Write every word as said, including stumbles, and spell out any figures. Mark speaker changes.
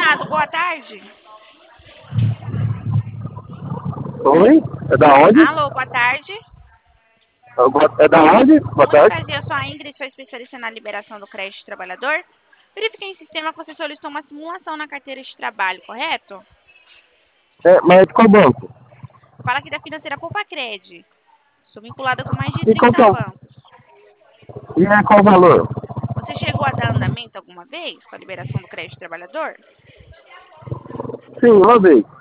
Speaker 1: Amado, boa tarde.
Speaker 2: Oi? É da onde?
Speaker 1: Alô, boa tarde.
Speaker 2: É da onde? Boa
Speaker 1: Muito
Speaker 2: tarde.
Speaker 1: prazer, eu sou a Ingrid, sou especialista na liberação do crédito trabalhador. Verifiquei em sistema que você solicitou uma simulação na carteira de trabalho, correto?
Speaker 2: É, mas é de qual banco?
Speaker 1: Fala aqui da financeira Poupa-Cred. Sou vinculada com mais de
Speaker 2: E qual que
Speaker 1: trinta
Speaker 2: é o...
Speaker 1: bancos.
Speaker 2: E é qual o valor?
Speaker 1: Você chegou a dar andamento alguma vez com a liberação do crédito trabalhador?
Speaker 2: Sim, uma vez.